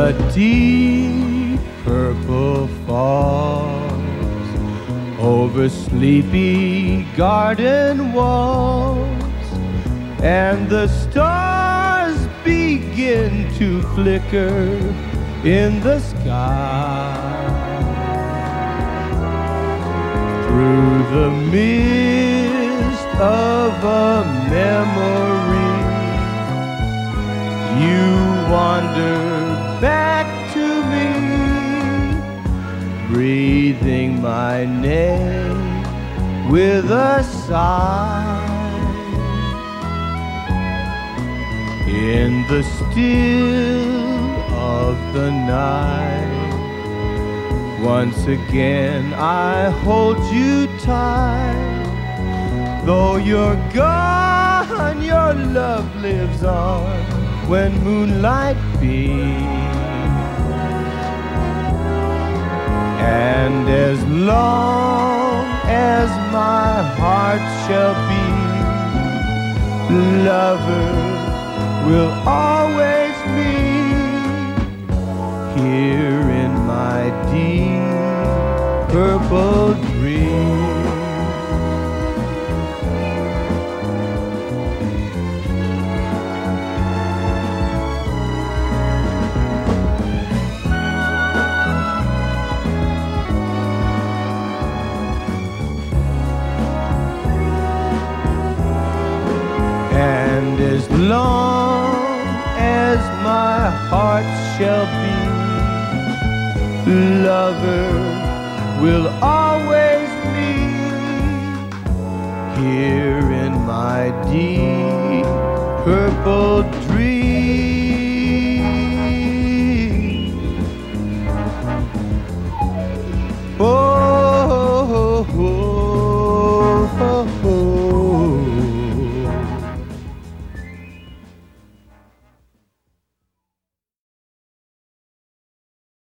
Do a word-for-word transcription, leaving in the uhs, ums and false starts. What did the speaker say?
The deep purple falls over sleepy garden walls, and the stars begin to flicker in the sky. Through the mist of a memory, you wander back to me, breathing my name with a sigh. In the still of the night, once again I hold you tight. Though you're gone, your love lives on when moonlight beams. And as long as my heart shall beat, lovers will always meet here in my deep purple dream. And as long as my heart shall beat, lovers will always meet here in my deep purple dream.